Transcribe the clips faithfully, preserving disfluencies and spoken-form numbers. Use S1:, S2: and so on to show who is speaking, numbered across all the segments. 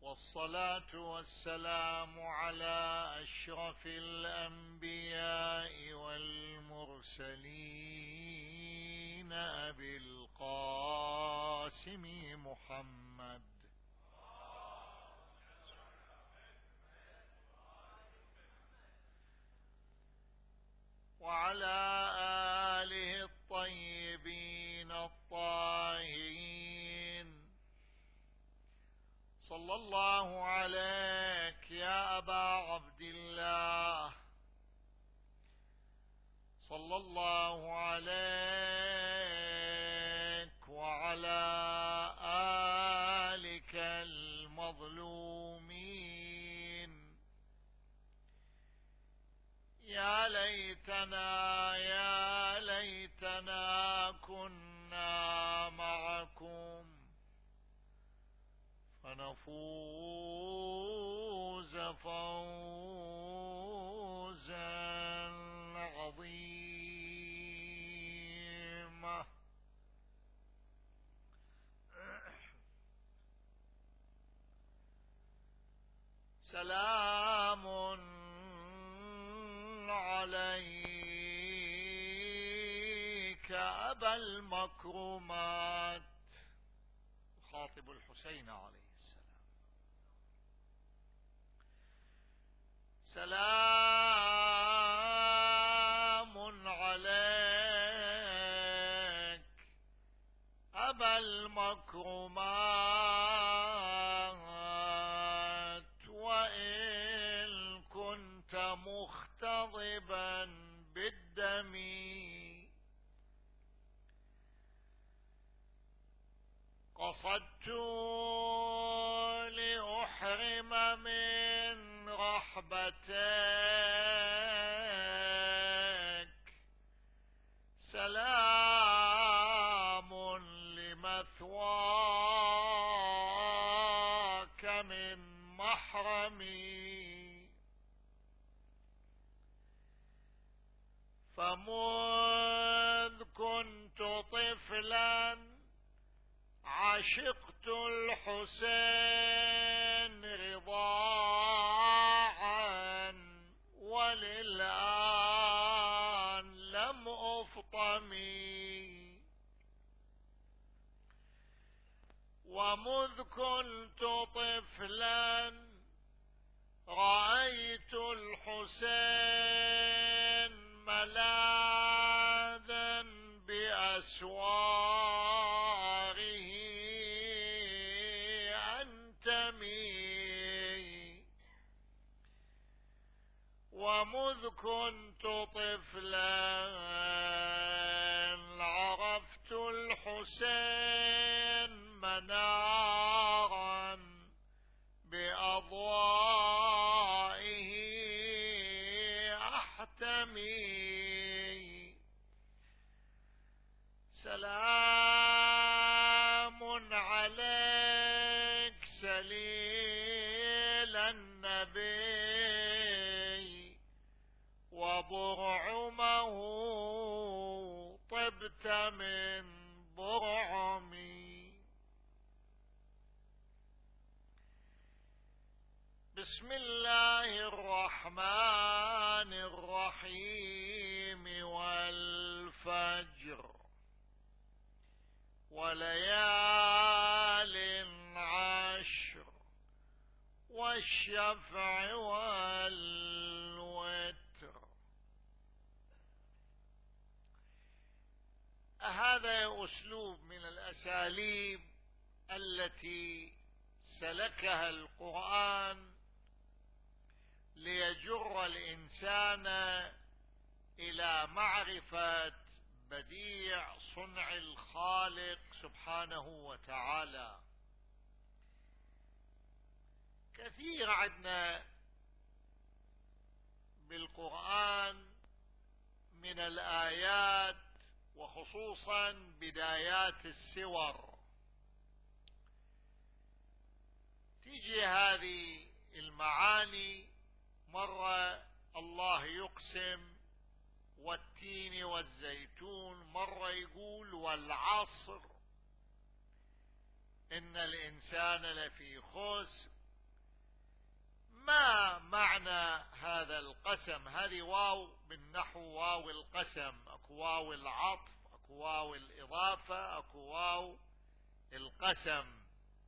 S1: والصلاة والسلام على أشرف الأنبياء والمرسلين أبي القاسم محمد وعلى آله الطيبين الطاهرين. صلى الله عليك يا أبا عبد الله، صلى الله عليك وعلى آلك المظلومين. يا ليتنا يا ليتنا كنا معكم فنفوز فوزا عظيما. سلام عليك أبا المكرمات، خاطب الحسين عليه السلام. سلام عليك أبا المكرمات، وإن كنت مختضبا بالدم قصدت لأحرم من رحبتك. سلام لمثواك من محرمي، فمذ كنت طفلا عشقت الحسين رضاعا، وللآن لم أفطمي. ومذ كنت طفلا رأيت الحسين ملاذا بأسواره أنتمي. ومذ كنت طفلا عرفت الحسين منارا بأضوائه أحتمي. سلام عليك سليل النبي، وبرعمه طبت من برعمي. بسم الله الرحمن الرحيم. والفجر وليال عشر والشفع والوتر. هذا أسلوب من الأساليب التي سلكها القرآن ليجر الإنسان إلى معرفة بديع صنع الخالق سبحانه وتعالى. كثير عندنا بالقرآن من الآيات، وخصوصا بدايات السور، تيجي هذه المعاني. مرة الله يقسم والتين والزيتون، مرة يقول والعصر إن الإنسان لفي خسر، ما معنى هذا القسم؟ هذه واو بالنحو واو القسم، اكو واو العطف، اكو واو الإضافة، اكو واو القسم.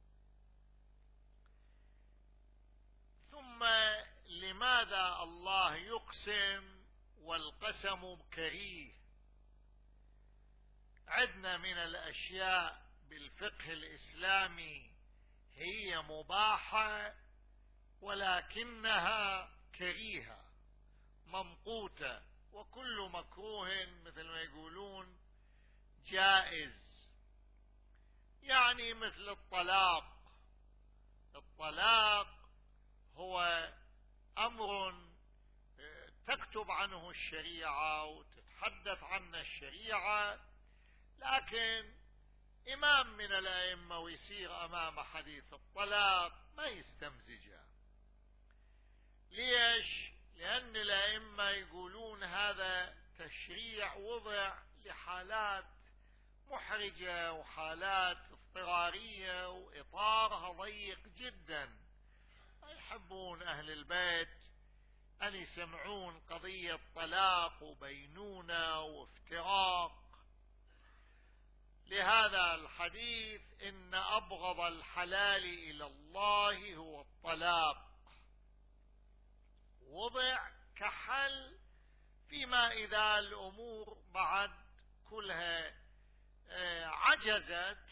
S1: ثم لماذا الله يقسم والقسم كريه؟ عندنا من الأشياء بالفقه الإسلامي هي مباحة ولكنها كريهة ممقوتة، وكل مكروه مثل ما يقولون جائز. يعني مثل الطلاق. الطلاق هو أمر تكتب عنه الشريعة وتتحدث عنه الشريعة، لكن إمام من الأئمة ويصير أمام حديث الطلاق ما يستمزجه. ليش؟ لأن الأئمة يقولون هذا تشريع وضع لحالات محرجة وحالات اضطرارية وإطارها ضيق جدا. ما يحبون أهل البيت أن يسمعون قضية طلاق وبينونة وافتراق. لهذا الحديث إن أبغض الحلال إلى الله هو الطلاق وضع كحل، فيما إذا الأمور بعد كلها عجزت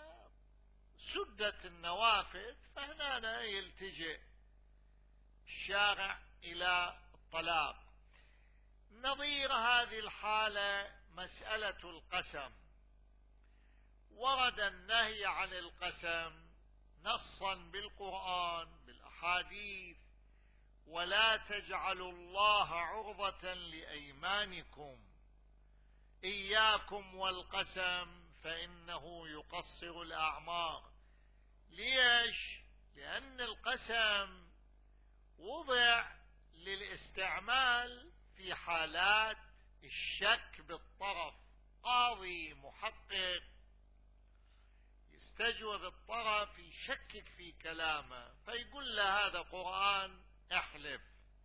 S1: وسدت النوافذ، فهنا يلتجئ الشارع إلى الطلاق. نظير هذه الحالة مسألة القسم. ورد النهي عن القسم نصا بالقرآن بالأحاديث: ولا تجعلوا الله عرضة لأيمانكم إياكم والقسم فإنه يقصر الأعمار. ليش؟ لأن القسم وضع للاستعمال في حالات الشك بالطرف. قاضي محقق يستجوب الطرف يشكك في كلامه فيقول له هذا قرآن احلف.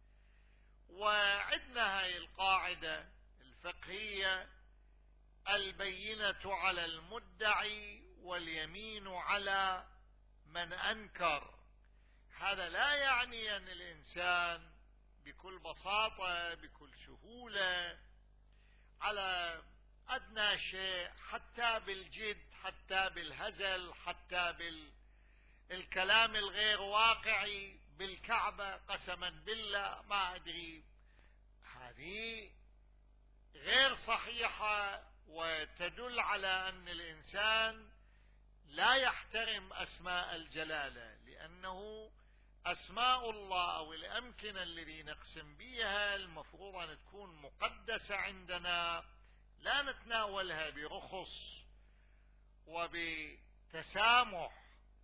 S1: وعندنا هاي القاعدة الفقهية: البينة على المدعي واليمين على من أنكر. هذا لا يعني أن الإنسان بكل بساطة بكل سهولة على أدنى شيء، حتى بالجد، حتى بالهزل، حتى بالكلام الغير واقعي، بالكعبة قسما بالله ما أدري، هذه غير صحيحة وتدل على أن الإنسان لا يحترم أسماء الجلالة، لأنه أسماء الله أو الأمكنة الذي نقسم بها المفروض أن تكون مقدسة عندنا، لا نتناولها برخص وبتسامح.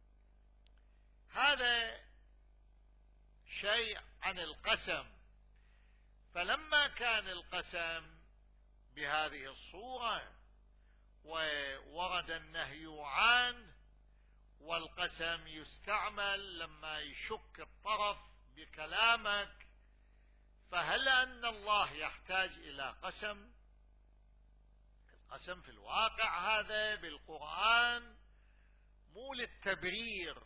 S1: هذا شيء عن القسم. فلما كان القسم بهذه الصورة وورد النهي عنه، والقسم يستعمل لما يشك الطرف بكلامك، فهل أن الله يحتاج إلى قسم؟ القسم في الواقع هذا بالقرآن مو للتبرير،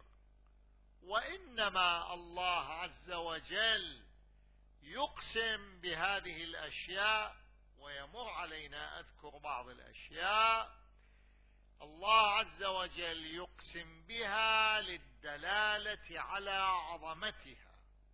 S1: وإنما الله عز وجل يقسم بهذه الأشياء، ويمر علينا أذكر بعض الأشياء. الله عز وجل يقسم بها للدلالة على عظمتها،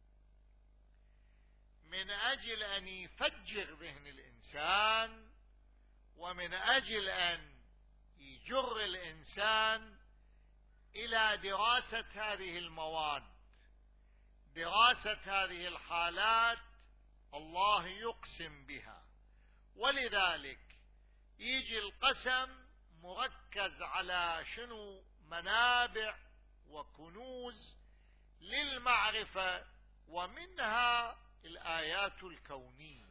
S1: من أجل أن يفجر ذهن الإنسان، ومن أجل أن يجر الإنسان إلى دراسة هذه المواد، دراسة هذه الحالات. الله يقسم بها، ولذلك يجي القسم مركز على شنو؟ منابع وكنوز للمعرفة، ومنها الآيات الكونية.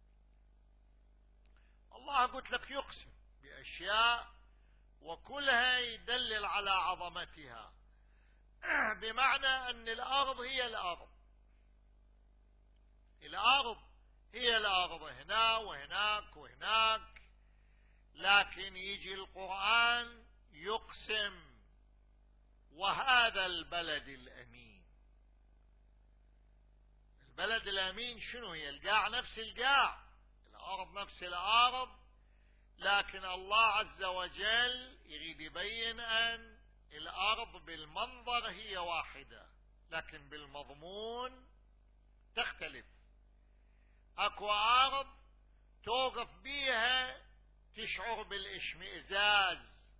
S1: الله قلت لك يقسم بأشياء وكلها يدلل على عظمتها، بمعنى أن الأرض هي الأرض، الأرض هنا وهناك وهناك، لكن يجي القرآن يقسم وهذا البلد الأمين. البلد الأمين شنو هي؟ القاع نفس القاع، الأرض نفس الأرض، لكن الله عز وجل يريد يبين أن الأرض بالمنظر هي واحدة لكن بالمضمون تختلف. أكو أرض توقف بيها تشعر بالاشمئزاز،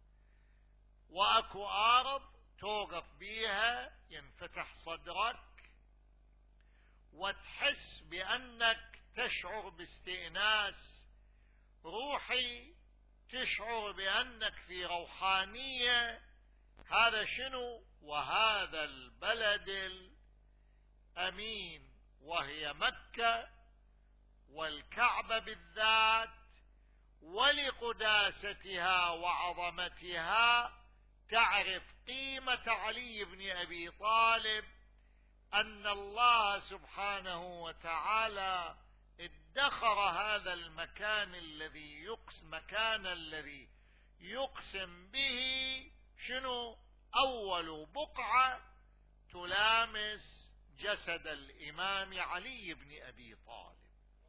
S1: وأكو أرض توقف بيها ينفتح صدرك وتحس بأنك تشعر باستئناس روحي، تشعر بأنك في روحانية. هذا شنو؟ وهذا البلد الأمين، وهي مكة والكعبة بالذات، ولقداستها وعظمتها تعرف قيمة علي بن أبي طالب، أن الله سبحانه وتعالى ادخر هذا المكان الذي يقسم مكان الذي يقسم به شنو؟ أول بقعة تلامس جسد الإمام علي بن أبي طالب.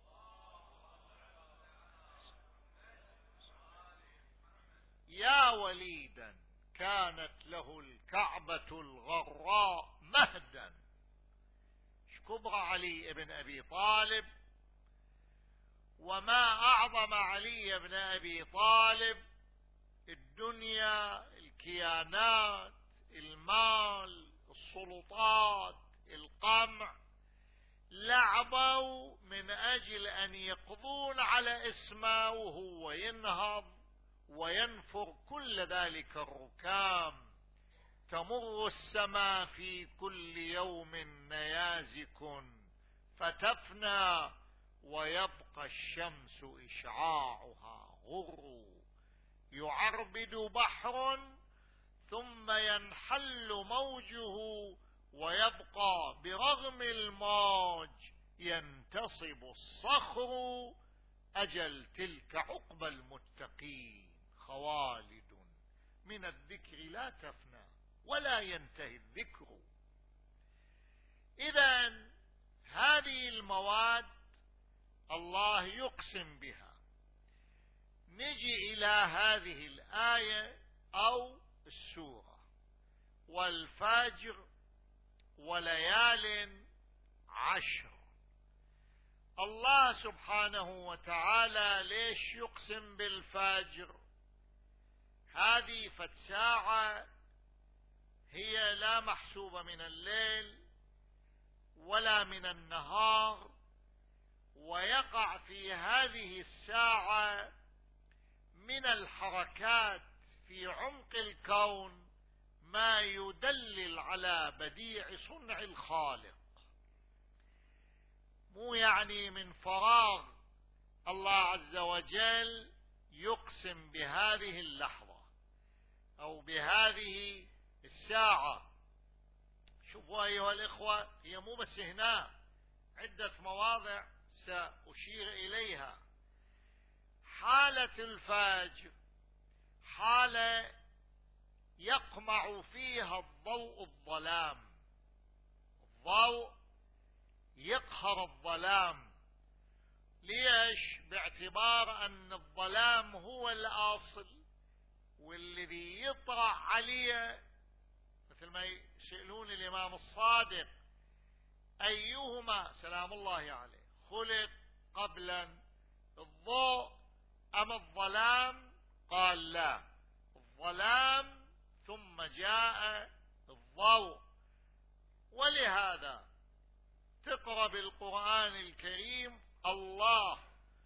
S1: يا وليدا كانت له الكعبة الغراء مهدا. كبر علي بن أبي طالب، وما أعظم علي بن أبي طالب. الدنيا، الكيانات، المال، السلطات، القمع، لعبوا من أجل أن يقضون على اسمه، وهو ينهض وينفر كل ذلك الركام. تمر السماء في كل يوم نيازك فتفنى، ويبقى الشمس إشعاعها غر. يعربد بحر ثم ينحل موجه، ويبقى برغم الموج ينتصب الصخر. أجل تلك عقبى المتقين، خوالد من الذكر لا تفنى ولا ينتهي الذكر. إذن هذه المواد الله يقسم بها. نجي إلى هذه الآية أو السورة: والفجر وليال عشر. الله سبحانه وتعالى ليش يقسم بالفجر؟ هذه فتساعة هي لا محسوبة من الليل ولا من النهار، ويقع في هذه الساعة من الحركات في عمق الكون ما يدلل على بديع صنع الخالق. مو يعني من فراغ الله عز وجل يقسم بهذه اللحظة أو بهذه الساعة. شوفوا أيها الإخوة، هي مو بس هنا، عدة مواضع سأشير إليها. حالة الفجر حالة يقمع فيها الضوء الظلام، الضوء يقهر الظلام. ليش؟ باعتبار أن الظلام هو الأصل، والذي يطرأ عليه مثل ما يسألون الإمام الصادق: أيهما سلام الله عليه خلق قبلا الضوء أم الظلام؟ قال لا، الظلام ثم جاء الضوء. ولهذا تقرأ بالقرآن الكريم: الله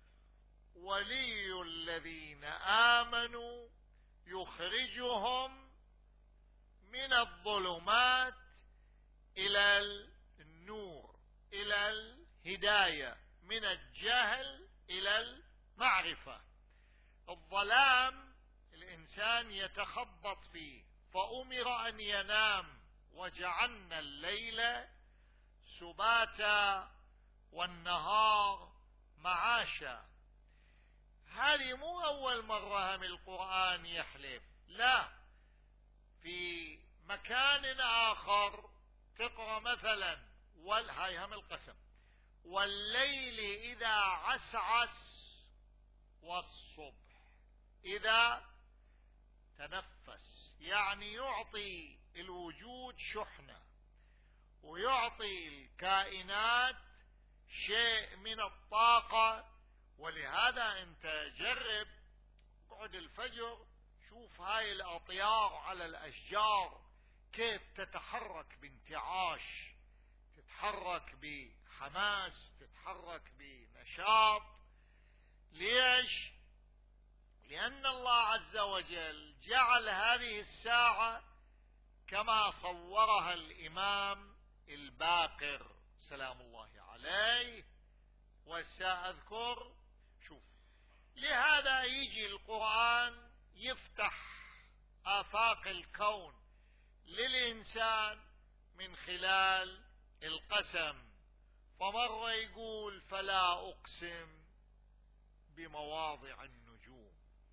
S1: ولي الذين آمنوا يخرجهم من الظلمات إلى النور، إلى الهداية، من الجهل إلى المعرفة. الظلام الإنسان يتخبط فيه، فأمر أن ينام: وجعلنا الليل سباتا والنهار معاشا. هذه مو أول مرة هم القرآن يحلف، لا، في مكان آخر تقرأ مثلا هاي هم القسم: والليل إذا عسعس والصبح إذا تنفس، يعني يعطي الوجود شحنة ويعطي الكائنات شيء من الطاقة. ولهذا انت جرب اقعد الفجر شوف هاي الأطيار على الأشجار كيف تتحرك بانتعاش، تتحرك بحماس، تتحرك بنشاط. ليش؟ لأن الله عز وجل جعل هذه الساعة كما صورها الإمام الباقر سلام الله عليه. وسأذكر شوف، لهذا يجي القرآن يفتح آفاق الكون للإنسان من خلال القسم. فمرة يقول: فلا أقسم بمواضع النجوم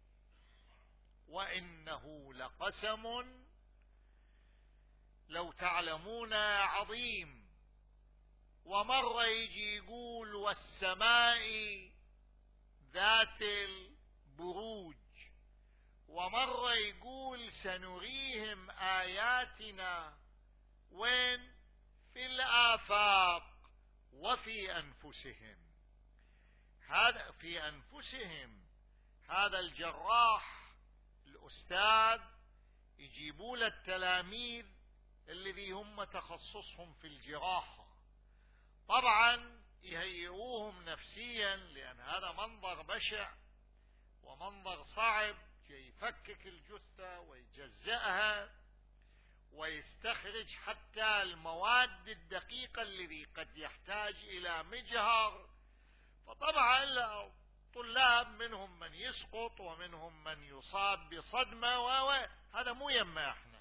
S1: وإنه لقسم لو تعلمون عظيم. ومرة يجي يقول: والسماء ذات البروج. ومرة يقول: سنريهم آياتنا وين؟ في الآفاق وفي أنفسهم. هذا في أنفسهم، هذا الجراح الأستاذ يجيبوا له التلاميذ الذي هم تخصصهم في الجراحة، طبعا يهيئوهم نفسيا، لأن هذا منظر بشع ومنظر صعب، يفكك الجثة ويجزئها ويستخرج حتى المواد الدقيقة الذي قد يحتاج إلى مجهر. فطبعا الطلاب منهم من يسقط ومنهم من يصاب بصدمة، وهذا مو يما احنا.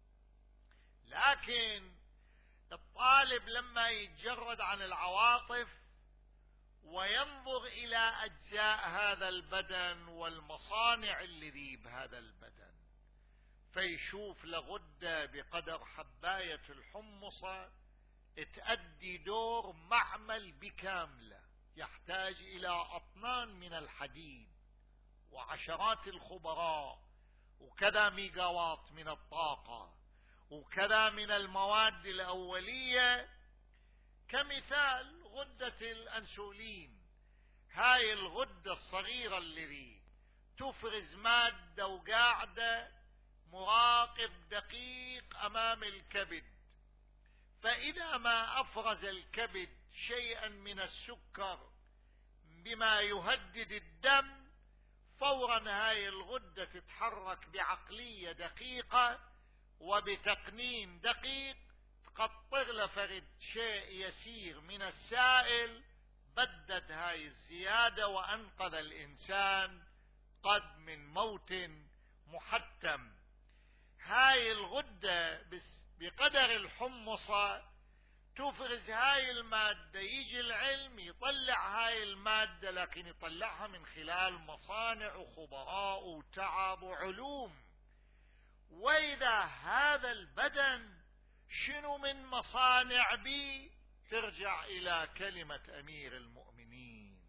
S1: لكن الطالب لما يتجرد عن العواطف وينظر إلى أجزاء هذا البدن والمصانع الذي بهذا البدن، فيشوف لغدة بقدر حباية الحمصة تأدي دور معمل بكاملة، يحتاج إلى أطنان من الحديد وعشرات الخبراء وكذا ميجاوات من الطاقة وكذا من المواد الأولية. كمثال غدة الأنسولين، هاي الغدة الصغيرة التي تفرز مادة وقاعدة مراقب دقيق أمام الكبد، فإذا ما أفرز الكبد شيئا من السكر بما يهدد الدم، فورا هاي الغدة تتحرك بعقلية دقيقة وبتقنين دقيق، تقطر لفرد شيء يسير من السائل، بدد هاي الزيادة وأنقذ الإنسان قد من موت محتم. هاي الغدة بقدر الحمصة تفرز هاي المادة، يجي العلم يطلع هاي المادة، لكن يطلعها من خلال مصانع وخبراء وتعب وعلوم. وإذا هذا البدن شنو من مصانع بي؟ ترجع إلى كلمة أمير المؤمنين: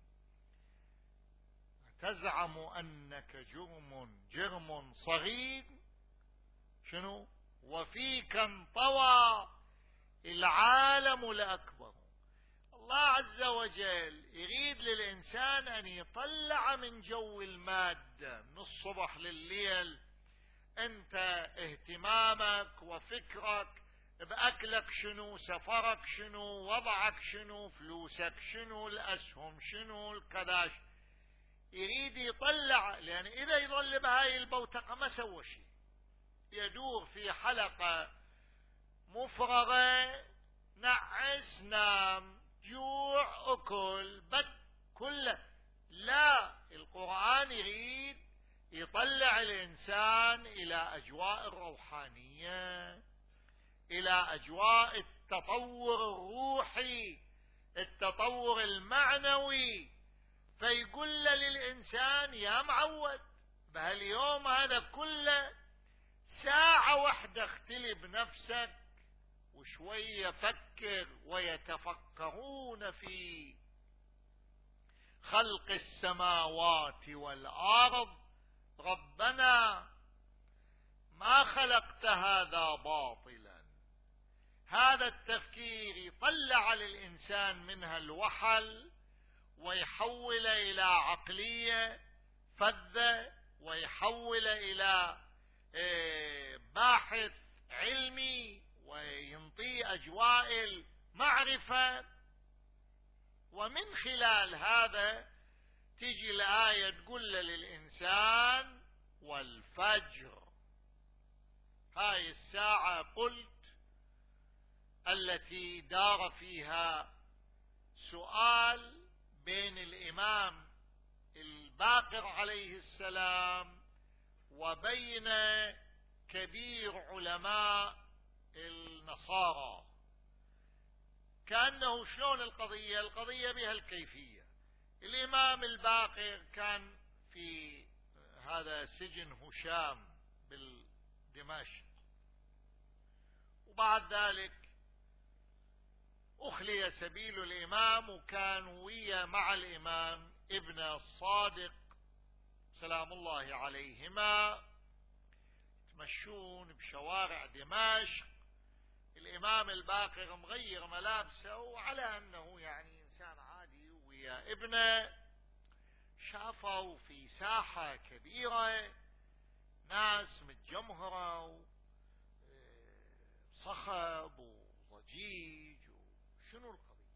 S1: تزعم أنك جرم جرم صغير شنو وفيك انطوى العالم الأكبر. الله عز وجل يريد للإنسان أن يطلع من جو المادة من الصبح لليل. أنت اهتمامك وفكرك بأكلك شنو، سفرك شنو، وضعك شنو، فلوسك شنو، الأسهم شنو، الكذاش، يريد يطلع. لأن إذا يظل بهاي البوتقة ما سوى شيء، يدور في حلقة مفرغة، نعس نام جوع أكل بد كله. لا، القرآن يريد يطلع الإنسان إلى أجواء الروحانية، إلى أجواء التطور الروحي، التطور المعنوي. فيقول للإنسان يا معود بهاليوم هذا كله ساعة واحدة اختلي بنفسك وشوية فكر، ويتفكرون في خلق السماوات والأرض ربنا ما خلقت هذا باطلا. هذا التفكير يطلع للإنسان منها الوحل ويحول إلى عقلية فذة، ويحول إلى باحث علمي، وينطي أجواء المعرفة. ومن خلال هذا تيجي الآية تقول للإنسان والفجر. هاي الساعة قلت التي دار فيها سؤال بين الإمام الباقر عليه السلام وبين كبير علماء النصارى. كأنه شلون القضية؟ القضية بها الكيفية. الإمام الباقر كان في هذا سجن هشام بالدمشق، وبعد ذلك أخلي سبيل الإمام، وكان ويا مع الإمام ابن الصادق سلام الله عليهما يتمشون بشوارع دمشق. الإمام الباقر مغير ملابسه وعلى أنه يعني إنسان عادي ويا ابنه. شافوا في ساحة كبيرة ناس متجمهرة وصخب وضجيج، وشنو القضية؟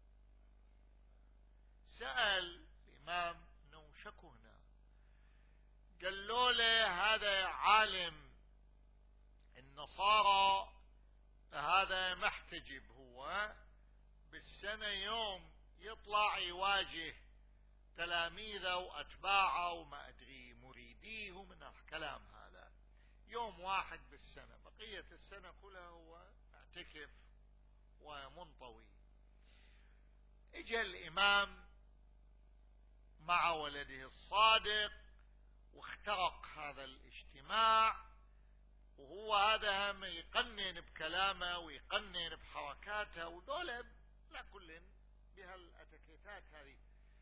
S1: سأل الإمام أنه شكو هنا. قالوا له هذا عالم النصارى، هذا محتجب، هو بالسنة يوم يطلع يواجه تلاميذه وأتباعه وما أدري مريديه من الكلام هذا، يوم واحد بالسنة، بقية السنة كلها هو اعتكف ومنطوي. اجى الإمام مع ولده الصادق واخترق هذا الاجتماع، وهو هذا هم يقنن بكلامه ويقنن بحركاته، ودول لا كل بهالاتيكيتات هذه.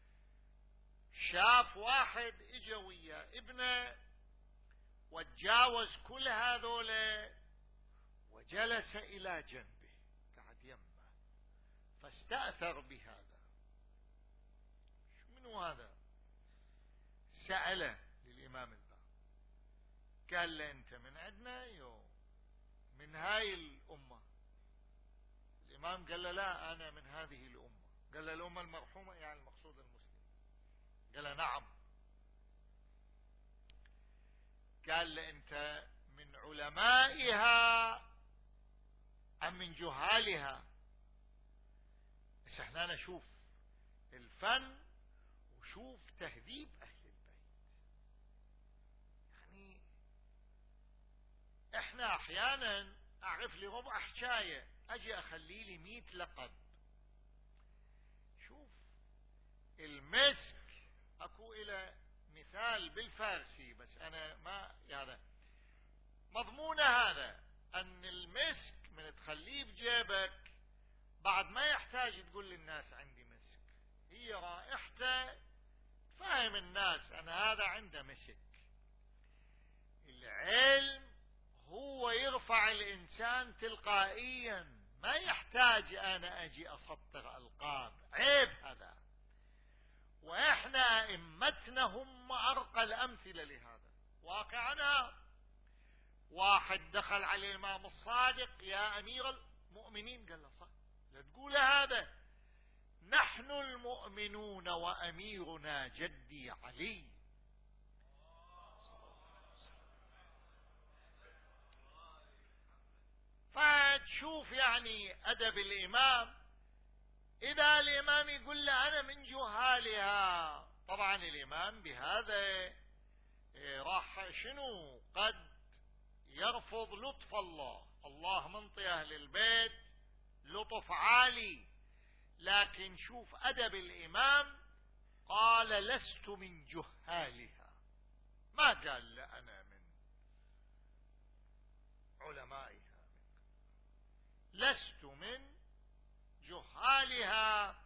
S1: شاف واحد اجا ويا ابنه وتجاوز كل هذول وجلس الى جنبه قعد يمه، فاستأثر بهذا. منو هذا؟ سأله للإمام الباقر، قال له أنت من عندنا يو من هاي الأمة؟ الإمام قال له لا أنا من هذه الأمة. قال له الأمة المرحومة يعني المقصود المسلم؟ قال له نعم. قال له أنت من علمائها أم من جهالها؟ بس احنا نشوف الفن وشوف تهذيب أهل البيت. يعني احنا احيانا اعرف لي ربع حكاية اجي اخلي لي ميت لقب. شوف المسك، اكو الى مثال بالفارسي بس انا ما هذا مضمون هذا، ان المسك من تخليه بجيبك بعد ما يحتاج تقول للناس عندي مسك، هي رائحته فاهم الناس ان هذا عنده مسك. العلم هو يرفع الإنسان تلقائيا، ما يحتاج أنا أجي أسطر ألقاب، عيب هذا. وإحنا أئمتنا هم أرقى الأمثلة لهذا واقعنا. واحد دخل على الإمام الصادق يا أمير المؤمنين، قال له صح لا تقول هذا، نحن المؤمنون وأميرنا جدي علي. فتشوف يعني أدب الإمام. إذا الإمام يقول له أنا من جهالها، طبعا الإمام بهذا راح شنو قد يرفض لطف الله. الله منطي أهل البيت لطف عالي، لكن شوف أدب الإمام قال لست من جهالها، ما قال لا أنا من علمائها، لست من جهالها.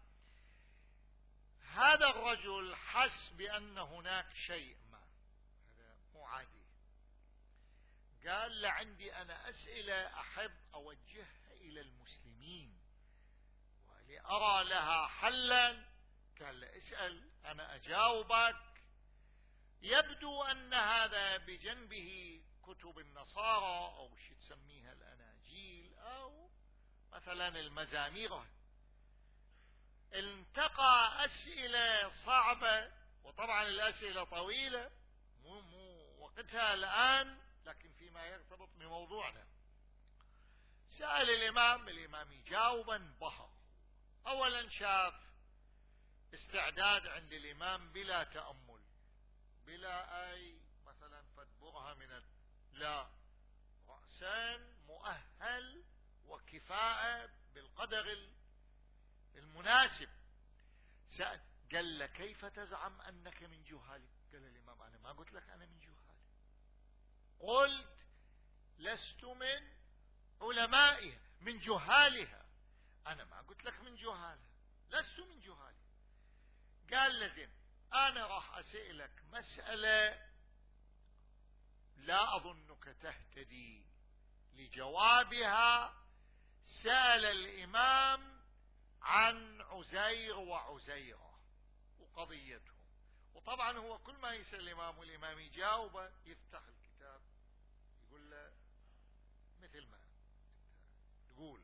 S1: هذا الرجل حس بأن هناك شيء ما، هذا مو عادي. قال لعندي أنا أسئلة أحب أوجهها إلى المسلمين ولأرى لها حلا. قال له اسأل أنا أجاوبك. يبدو أن هذا بجنبه كتب النصارى أو شو تسميها الأناجيل أو مثلا المزامير. التقى أسئلة صعبة، وطبعا الأسئلة طويلة مو مو وقتها الآن، لكن فيما يرتبط بموضوعنا. سأل الإمام، الإمام يجاوب انبهر. أولا شاف استعداد عند الإمام بلا تأمل، بلا أي مثلا فدبرها من لا، رأسا مؤهل وكفاءة بالقدر المناسب. سأل قال له كيف تزعم أنك من جهالك؟ قال الإمام أنا ما قلت لك أنا من جهالي، قلت لست من علمائها من جهالها، أنا ما قلت لك من جهالها، لست من جهالي. قال لزين أنا راح أسألك مسألة لا أظنك تهتدي لجوابها. سأل الإمام عن عزير وعزيرة وقضيتهم، وطبعا هو كل ما يسأل الإمام والإمام يجاوبه يفتح الكتاب يقول له مثل ما تقول.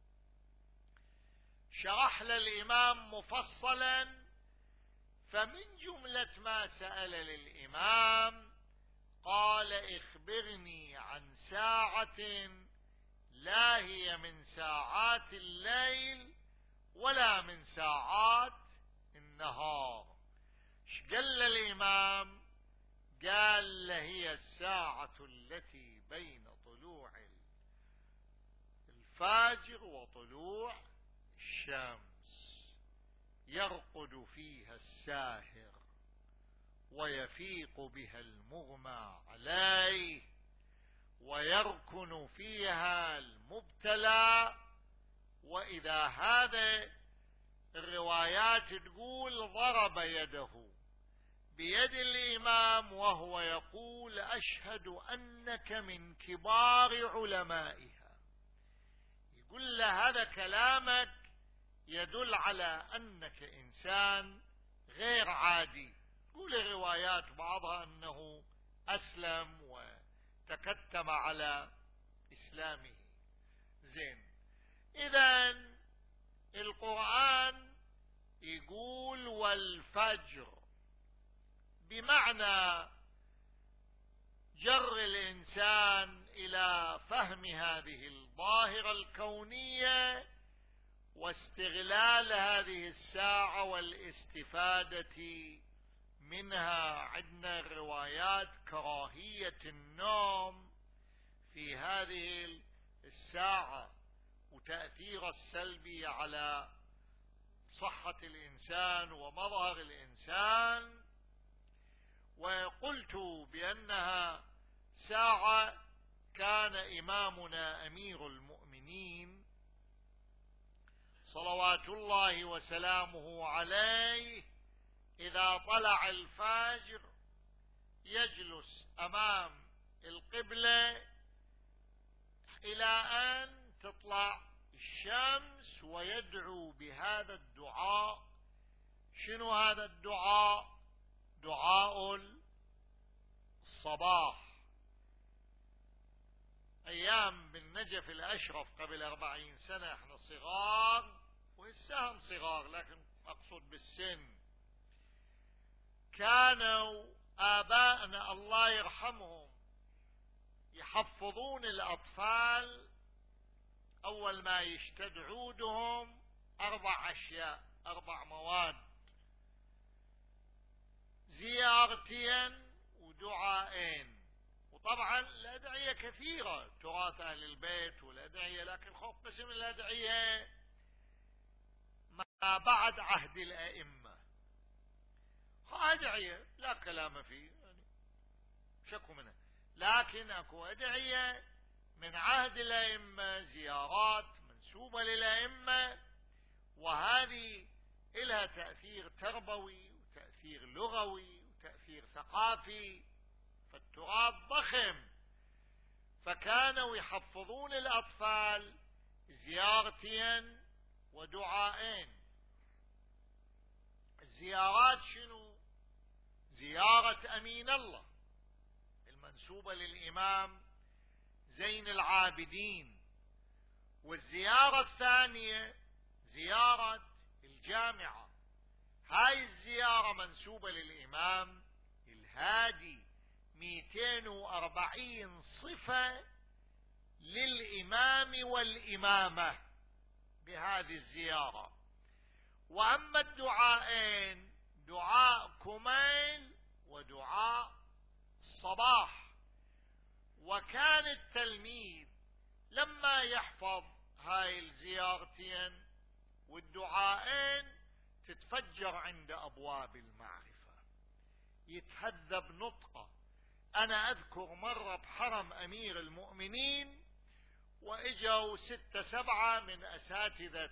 S1: شرح للإمام مفصلا، فمن جملة ما سأل للإمام قال اخبرني عن ساعة لا هي من ساعات الليل ولا من ساعات النهار. ايش قال الإمام؟ قال له هي الساعة التي بين طلوع الفجر وطلوع الشمس، يرقد فيها الساهر ويفيق بها المغمى عليه، ويركن فيها المبتلى. وإذا هذا الروايات تقول ضرب يده بيد الإمام وهو يقول أشهد أنك من كبار علمائها. يقول له هذا كلامك يدل على أنك إنسان غير عادي. تقول الروايات بعضها أنه أسلم وتكتم على إسلامه. زين، إذن القرآن يقول والفجر، بمعنى جر الإنسان إلى فهم هذه الظاهرة الكونية واستغلال هذه الساعة والاستفادة منها. عندنا روايات كراهية النوم في هذه الساعة وتأثير السلبي على صحة الإنسان ومظهر الإنسان. وقلت بأنها ساعة كان إمامنا أمير المؤمنين صلوات الله وسلامه عليه إذا طلع الفجر يجلس أمام القبلة إلى أن تطلع الشمس ويدعو بهذا الدعاء. شنو هذا الدعاء؟ دعاء الصباح. أيام بالنجف الأشرف قبل أربعين سنة احنا صغار، وهسهم صغار لكن أقصد بالسن، كانوا آباءنا الله يرحمهم يحفظون الأطفال أول ما يشتد عودهم أربع أشياء، أربع مواد: زيارتين ودعائين. وطبعا الأدعية كثيرة تراث أهل البيت والأدعية، لكن خوف قسم الأدعية ما بعد عهد الأئمة. أدعية لا كلام فيه يعني شكو منها، لكن أكو أدعية من عهد الأئمة، زيارات منسوبة للأئمة، وهذه إلها تأثير تربوي وتأثير لغوي وتأثير ثقافي، فالتراث ضخم. فكانوا يحفظون الأطفال زيارتين ودعائين. الزيارات شنو؟ زيارة أمين الله المنسوبة للإمام زين العابدين، والزيارة الثانية زيارة الجامعة. هاي الزيارة منسوبة للإمام الهادي، مئتين وأربعين صفة للإمام والإمامة بهذه الزيارة. وأما الدعاءين دعاء كميل ودعاء صباح، وكان التلميذ لما يحفظ هاي الزيارتين والدعاءين تتفجر عند أبواب المعرفة، يتهذب نطقه. أنا أذكر مرة بحرم أمير المؤمنين وإجوا ستة سبعة من أساتذة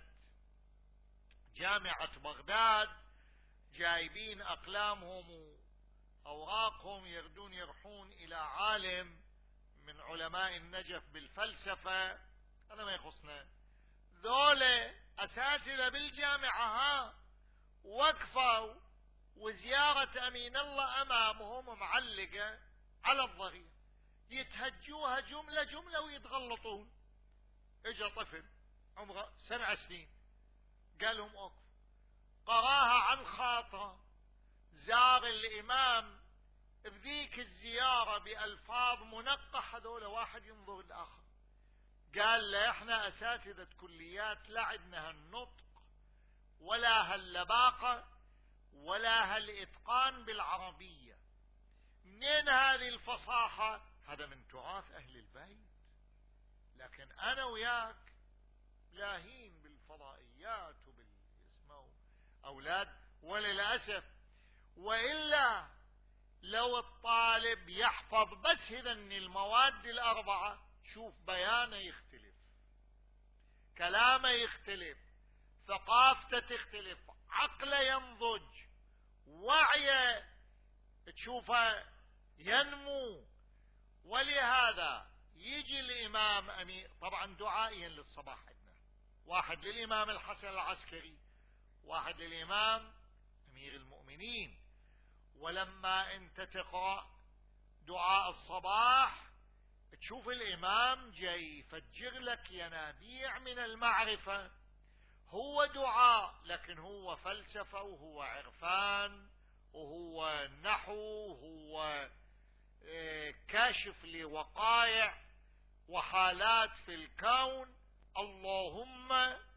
S1: جامعة بغداد جايبين أقلامهم وأوراقهم يردون يروحون إلى عالم من علماء النجف بالفلسفة، أنا ما يخصنا، ذولا أساتذة بالجامعة ها وقفوا وزيارة أمين الله أمامهم معلقة على الضغية، يتهجوها جملة جملة ويتغلطون. اجا طفل عمره سبع سنين قال لهم اوقف، قراها عن خاطره، زار الإمام بذيك الزيارة بألفاظ منقحة، هذول واحد ينظر الآخر، قال له احنا أساتذة كليات لا عندنا هالنطق ولا هاللباقة ولا هالإتقان بالعربية، منين هذه الفصاحة؟ هذا من تراث أهل البيت، لكن أنا وياك لاهين بالفضائيات وبالاسماء أولاد، وللأسف. وإلا لو الطالب يحفظ بس هذن المواد الأربعة، شوف بيانه يختلف، كلامه يختلف، ثقافته تختلف، عقله ينضج، وعيه تشوفه ينمو. ولهذا يجي الإمام أمير، طبعا دعائيا للصباح عندنا، واحد للإمام الحسن العسكري، واحد للإمام أمير المؤمنين. ولما أنت تقرأ دعاء الصباح تشوف الإمام جاي يفجر لك ينابيع من المعرفة، هو دعاء لكن هو فلسفة وهو عرفان وهو نحو وهو كاشف لوقائع وحالات في الكون. اللهم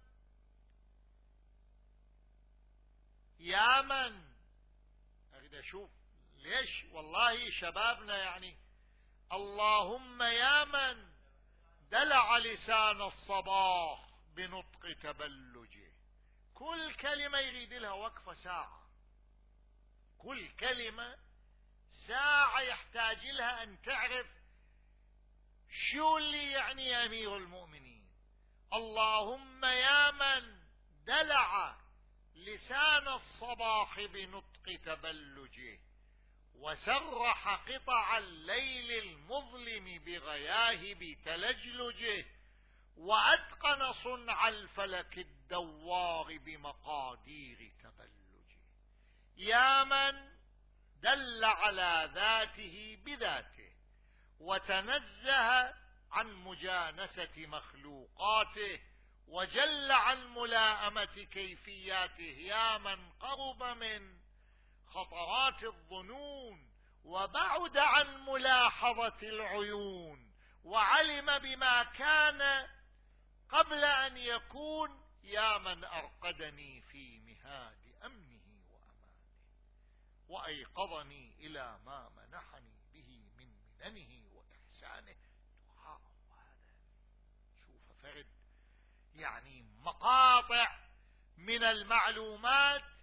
S1: يا من، أريد أشوف ليش والله شبابنا يعني، اللهم يا من دلع لسان الصباح بنطق تبلجه. كل كلمة يريد لها وقفة ساعة، كل كلمة ساعة يحتاج لها أن تعرف شو اللي يعني أمير المؤمنين. اللهم يا من دلع لسان الصباح بنطق تبلجه، وسرح قطع الليل المظلم بغياهب تلجلجه، وأتقن صنع الفلك الدوار بمقادير تبلجه. يا من دل على ذاته بذاته وتنزه عن مجانسة مخلوقاته وجل عن ملائمة كيفياته. يا من قرب من خطرات الظنون وبعد عن ملاحظة العيون وعلم بما كان قبل أن يكون. يا من أرقدني في مهاد أمنه وأمانه وأيقظني إلى ما منحني به من مننه وإحسانه. دعاء هذا شوف فرد يعني مقاطع من المعلومات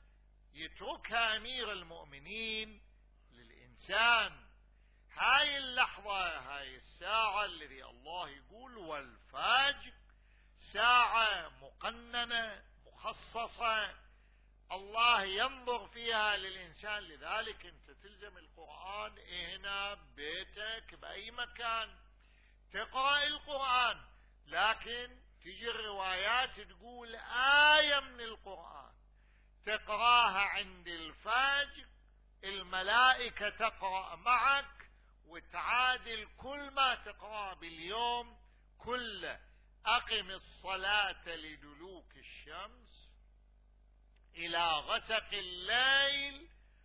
S1: يتركها أمير المؤمنين للإنسان. هاي اللحظة، هاي الساعة الذي الله يقول والفجر، ساعة مقننة مخصصة الله ينظر فيها للإنسان. لذلك أنت تلزم القرآن هنا ببيتك بأي مكان تقرأ القرآن، لكن تجي الروايات تقول آية من القرآن تقرأها عند الفجر، الملائكة تقرأ معك وتعادل كل ما تقرأ باليوم كله. أقم الصلاة لدلوك الشمس إلى غسق الليل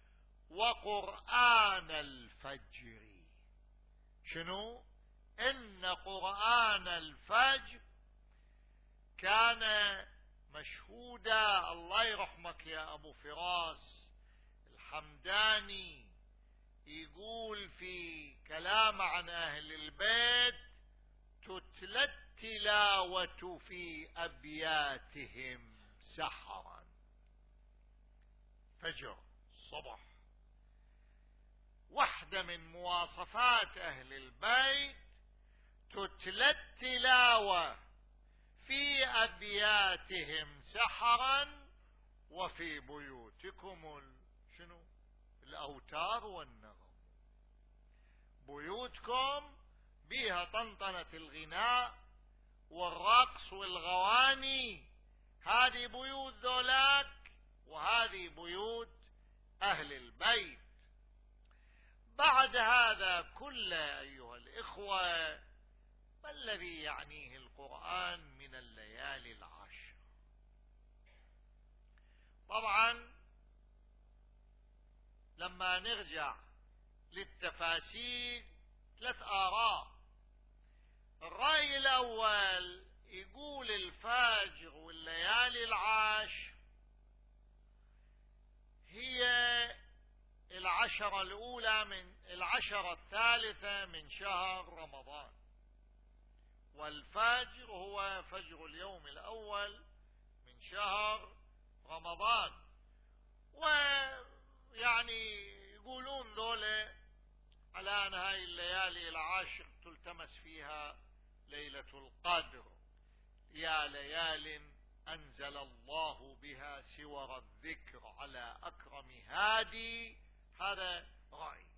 S1: وقرآن الفجر. شنو؟ إن قرآن الفجر كان مشهودا. الله يرحمك يا أبو فراس الحمداني يقول في كلام عن أهل البيت: تتلى التلاوة في أبياتهم سحرا. فجر الصبح واحدة من مواصفات أهل البيت تتلى التلاوة في أبياتهم سحرا وفي بيوتكم شنو؟ الأوتار والنغم. بيوتكم بها طنطنة الغناء والرقص والغواني، هذه بيوت ذولاك وهذه بيوت أهل البيت. بعد هذا كله أيها الإخوة، ما الذي يعنيه القرآن من الليالي العشر؟ طبعا لما نرجع للتفاسير ثلاث آراء. الرأي الأول يقول الفجر والليالي العشر هي العشرة الأولى من العشرة الثالثة من شهر رمضان، والفجر هو فجر اليوم الأول من شهر رمضان. ويعني يقولون ذولا على أن هاي الليالي العاشر تلتمس فيها ليلة القدر، يا ليال أنزل الله بها سور الذكر على أكرم هادي. هذا رأي.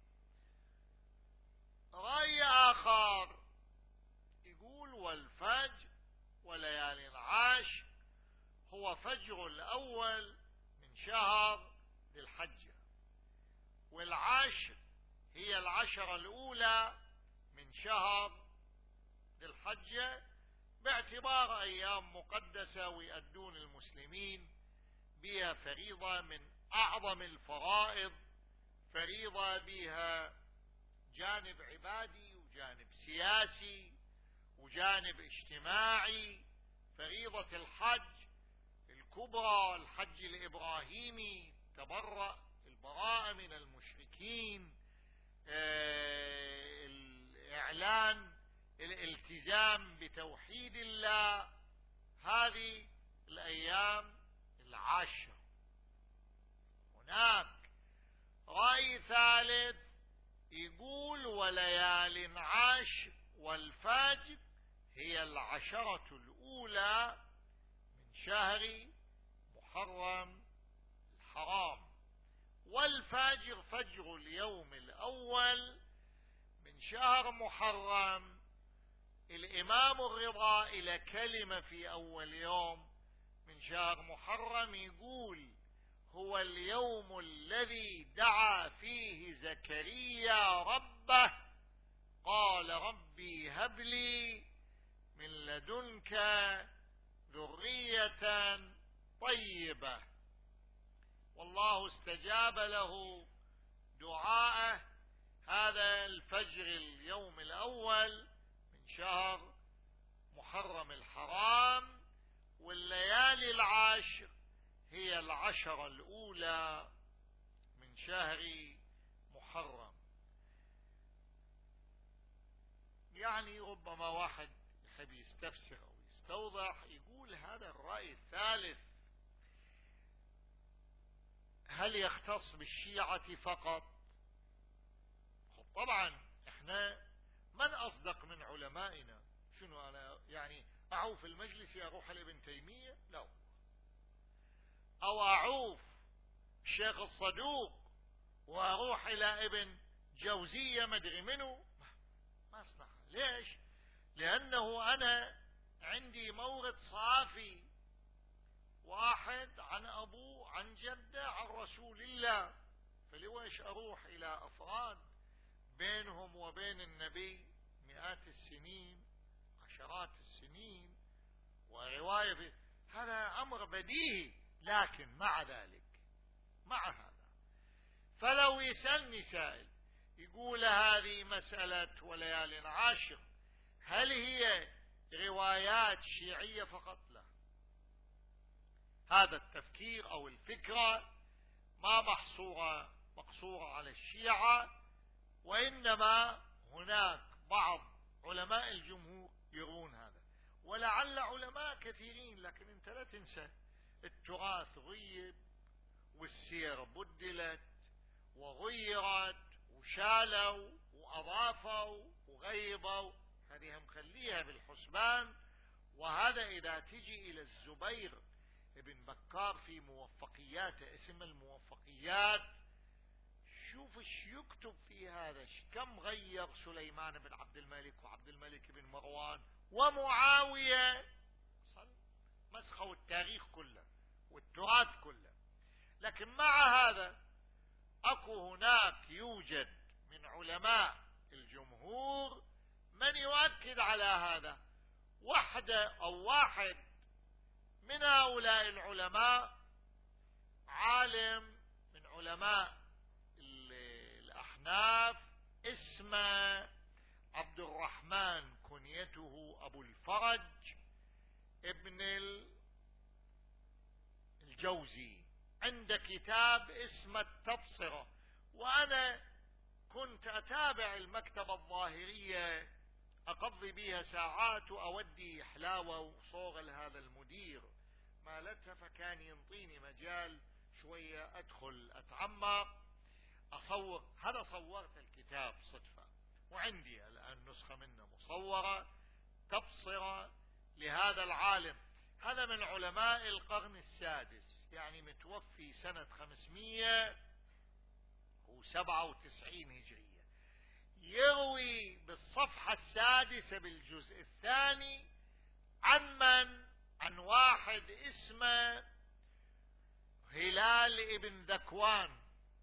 S1: رأي آخر يقول والفجر وليالي العاشر هو فجر الأول من شهر ذي الحجة، والعاشر هي العشرة الأولى من شهر ذي الحجة، باعتبار أيام مقدسة ويؤدون المسلمين بها فريضة من أعظم الفرائض، فريضة بها جانب عبادي وجانب سياسي وجانب اجتماعي. فريضة الحج الكبرى، الحج الإبراهيمي، تبرأ البراءة من المشركين، آه الإعلان الالتزام بتوحيد الله، هذه الأيام العشر. هناك رأي ثالث يقول وليال عشر والفجر هي العشرة الأولى من شهر محرم الحرام، والفجر فجر اليوم الأول من شهر محرم. الإمام الرضا إلى كلمة في أول يوم من شهر محرم يقول: هو اليوم الذي دعا فيه زكريا ربه قال ربي هب لي من لدنك ذرية طيبة، والله استجاب له دعاءه. هذا الفجر اليوم الأول من شهر محرم الحرام، والليالي العشر هي العشرة الأولى من شهر محرم. يعني ربما واحد يحب يستفسر أو يستوضح يقول هذا الرأي الثالث هل يختص بالشيعة فقط؟ طبعا احنا من أصدق من علمائنا. شنو أنا يعني أعوف المجلس أروح لابن تيمية؟ لا. أو أعوف الشيخ الصدوق وأروح إلى ابن جوزية مدري منه؟ ما أصنع. ليش؟ لأنه أنا عندي مورد صافي، واحد عن أبوه عن جده عن رسول الله، فلويش أروح إلى أفراد بينهم وبين النبي مئات السنين عشرات السنين ورواية في هذا أمر بديهي. لكن مع ذلك مع هذا فلو يسألني سائل يقول هذه مسألة وليال عاشر هل هي روايات شيعية فقط؟ لا. هذا التفكير أو الفكرة ما محصورة مقصورة على الشيعة، وإنما هناك بعض علماء الجمهور يرون هذا، ولعل علماء كثيرين. لكن انت لا تنسى التراث غيب والسير بدلت وغيرت وشالوا وأضافوا وغيبوا، هذه هم خليها بالحسبان. وهذا إذا تجي إلى الزبير ابن بكار في موفقياته، اسم الموفقيات، شوف ايش يكتب في هذا، كم غير سليمان بن عبد الملك وعبد الملك بن مروان ومعاوية، مسخوا التاريخ كله والتراث كله. لكن مع هذا اكو هناك يوجد من علماء الجمهور من يؤكد على هذا. وحده او واحد من هؤلاء العلماء عالم من علماء الأحناف اسمه عبد الرحمن، كنيته أبو الفرج ابن الجوزي، عند كتاب اسمه التبصرة. وأنا كنت أتابع المكتبة الظاهرية أقضي بها ساعات وأودي حلاوة وصوغ لهذا المدير مالتها، فكان ينطيني مجال شوية أدخل أتعمق أصور. هذا صورت الكتاب صدفة وعندي الآن نسخة منه مصورة، تبصرة لهذا العالم. هذا من علماء القرن السادس، يعني متوفي سنة خمسمائة وسبعة وتسعين هجرية. يروي بالصفحة السادسة بالجزء الثاني عن من؟ عن واحد اسمه هلال ابن ذكوان.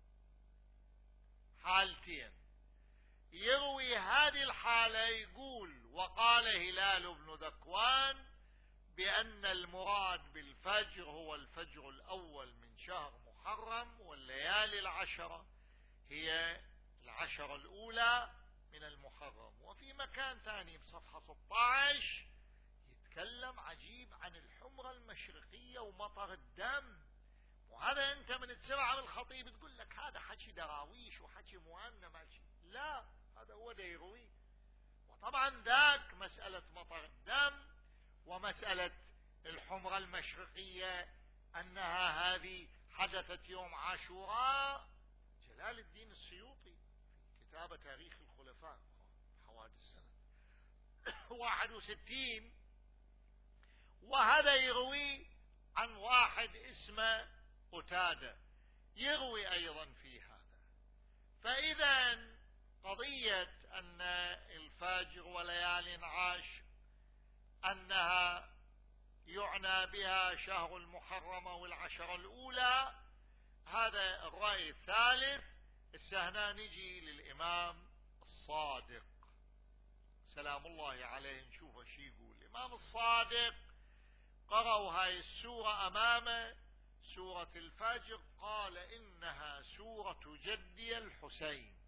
S1: حالتين يروي هذه الحالة، يقول وقال هلال بن ذكوان بأن المراد بالفجر هو الفجر الأول من شهر محرم، والليالي العشرة هي العشرة الأولى من المحرم. وفي مكان ثاني بصفحة ستة عشر يتكلم عجيب عن الحمرة المشرقية ومطر الدم. وهذا انت من تسمع من الخطيب تقول لك هذا حكي دراويش وحكي مؤنى ماشي. لا، هذا هو ده يروي. وطبعا ذاك مسألة مطر الدم ومسألة الحمرة المشرقية أنها هذه حدثت يوم عاشوراء. جلال الدين السيوطي في كتاب تاريخ الخلفاء حوادث سنة واحد وستين. وهذا يروي عن واحد اسمه قتادة يروي أيضا في هذا. فإذا قضية أن الفجر وليال عاشر أنها يعنى بها شهر المحرم والعشر الأولى، هذا الرأي الثالث. السهنا نجي للإمام الصادق سلام الله عليه، نشوف شي يقول. الإمام الصادق قرأوا هاي السورة أمامه، سورة الفجر، قال إنها سورة جدي الحسين.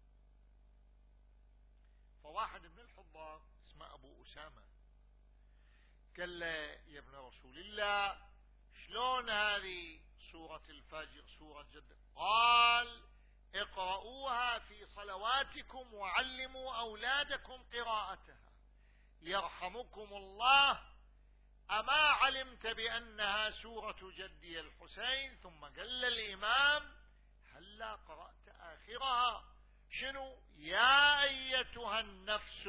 S1: فواحد من الحضار اسمه أبو أسامة قال له يا ابن رسول الله شلون هذه سورة الفجر سورة جدي؟ قال اقرؤوها في صلواتكم وعلموا أولادكم قراءتها يرحمكم الله. أما علمت بأنها سورة جدي الحسين؟ ثم قال الإمام إذا قرأت آخرها شنو؟ يا أيتها النفس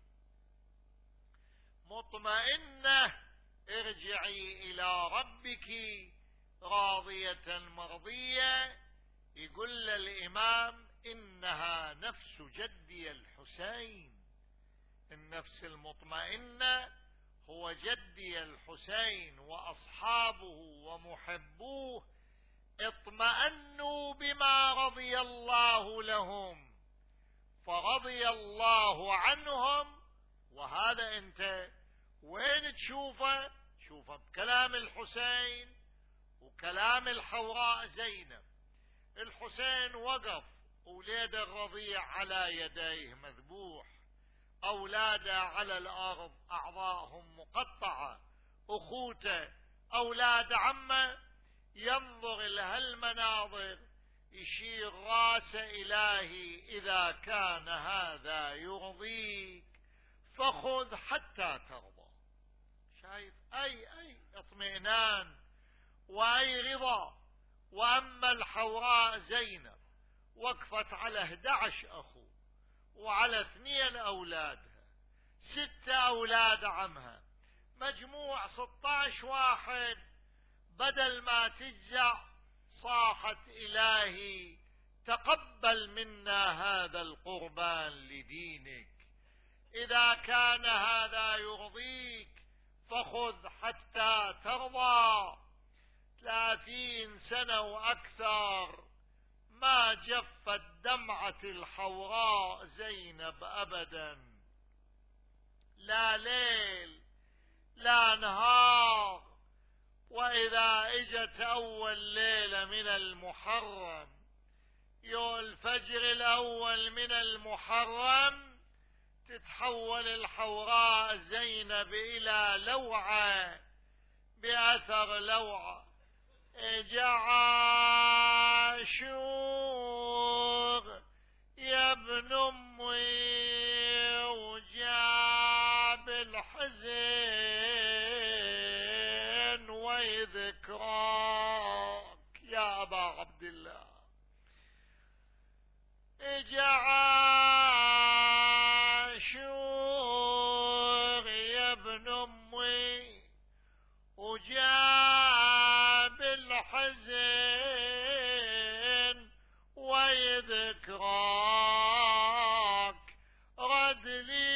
S1: المطمئنة ارجعي إلى ربك راضية مرضية. يقول الإمام إنها نفس جدي الحسين. النفس المطمئنة هو جدي الحسين وأصحابه ومحبوه، اطمأنوا بما رضي الله لهم فرضي الله عنهم. وهذا أنت وين تشوفه؟ شوفه بكلام الحسين وكلام الحوراء زينب. الحسين وقف، أولاده الرضيع على يديه مذبوح، أولاده على الأرض أعضاءهم مقطعة، أخوته أولاد عمه، ينظر لهالمناظر يشير راس إلهي إذا كان هذا يرضيك فخذ حتى ترضى. شايف أي أي اطمئنان وأي رضا. وأما الحوراء زينب وقفت على أحد عشر أخو وعلى اثنين أولادها، ستة أولاد عمها، مجموع ستة عشر واحد. بدل ما تجزع صاحت إلهي تقبل منا هذا القربان لدينك، إذا كان هذا يرضيك فخذ حتى ترضى. ثلاثين سنة وأكثر ما جفت دمعة الحوراء زينب أبدا، لا ليل لا نهار. وإذا اجت أول ليلة من المحرم، يوم الفجر الأول من المحرم، تتحول الحوراء زينب إلى لوعة بأثر لوعة. اجا عاشور يا ابن أمي وجاب الحزن ويذكرك يا أبا عبد الله. اجا عاشور يا ابن أمي وجاب الحزن ويذكرك، رد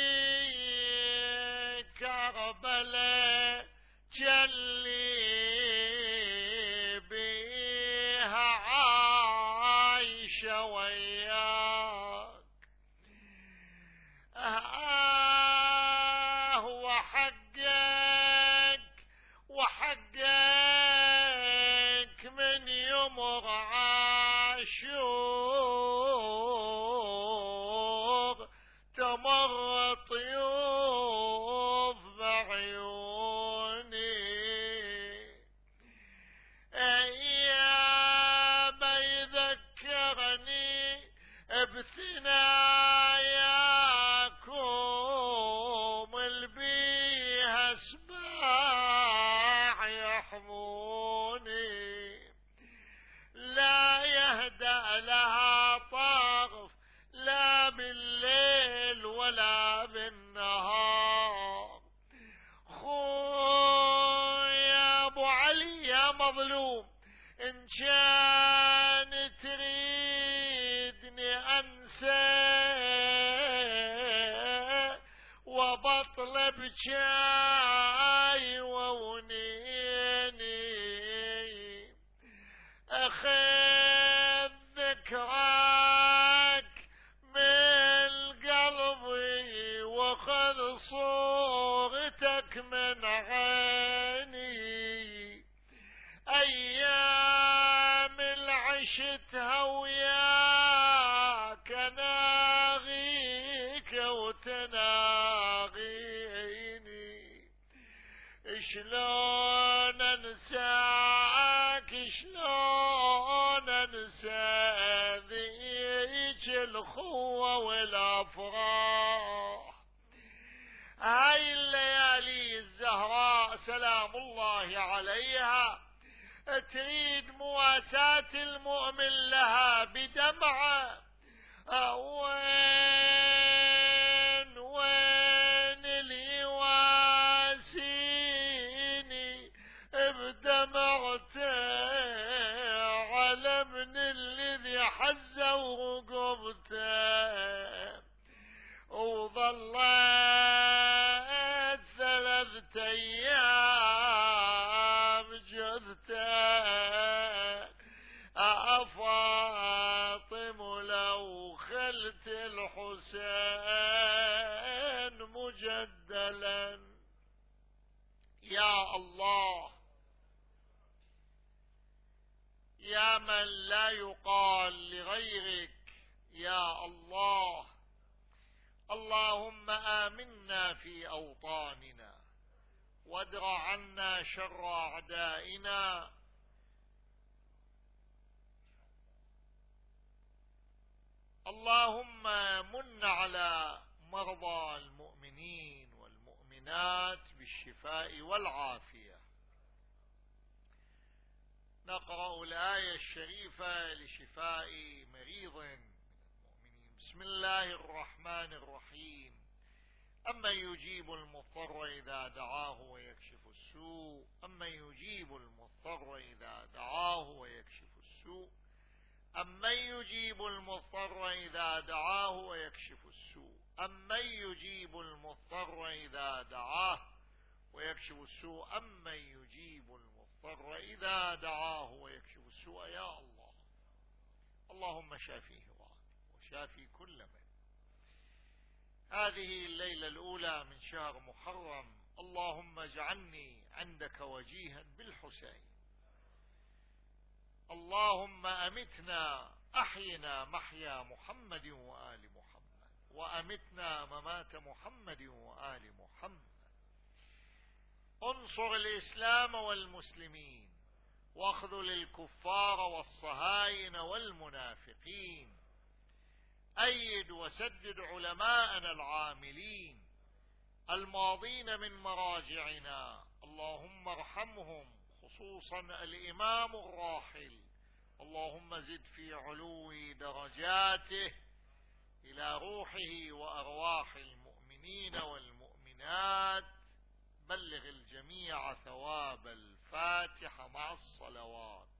S1: لي كربلاء جلي بيها عايشة وياك. آه وحقك وحقك من يمر عاشور تمر طيوف بعيوني، أيام يذكرني بثناياكم البيها سباع يحموني، لا يهدأ لها طرف لا بالليل ولا بالنهار. خويا ابو علي يا مظلوم، ان كان تريدني انسى وبطلب شاي وونيني، اخذ ذكراك من قلبي واخذ صورتك من عيني، ايام العشتها وياك ناغيك وتناغيني، شلون انساك شلون انسى ذيك الخوة والافراح. هاي الليالي الزهراء سلام الله عليها تريد مواساة المؤمن لها بدمعة. وين وين اللي يواسيني بدمعته على من الذي حزه ورقبته، وظلت ثلاثة أيام جثته أفاطم لو خلت الحسين مجدلا. يا الله، يا من لا يقال لغيرك يا الله. اللهم آمنا في أوطاننا وادرع عنا شر أعدائنا. اللهم من على مرضى المؤمنين والمؤمنات بالشفاء والعافية. نقرأ الآية الشريفة لشفاء مريض من المؤمنين. بسم الله الرحمن الرحيم. أمن يجيب المضطر إذا دعاه ويكشف السوء أمن يجيب المضطر إذا دعاه ويكشف السوء أمن يجيب المضطر إذا دعاه ويكشف السوء أمن يجيب المضطر إذا دعاه ويكشف السوء أمن يجيب المضطر إذا دعاه ويكشف السوء. يا الله، اللهم شافيه وشافي كل من. هذه الليلة الأولى من شهر محرم. اللهم اجعلني عندك وجيها بالحسين. اللهم أمتنا أحينا محيا محمد وآل محمد، وأمتنا ممات محمد وآل محمد. انصر الإسلام والمسلمين، واخذل الكفار والصهاين والمنافقين. أيد وسدد علماءنا العاملين الماضين من مراجعنا، اللهم ارحمهم، خصوصا الإمام الراحل. اللهم زد في علو درجاته إلى روحه وأرواح المؤمنين والمؤمنات. بلغ الجميع ثواب الفاتحة مع الصلوات.